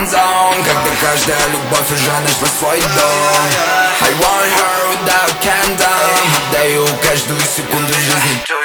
zone, когда каждая любовь уже нашла свой дом. I want her without condom, отдаю каждую секунду жизни.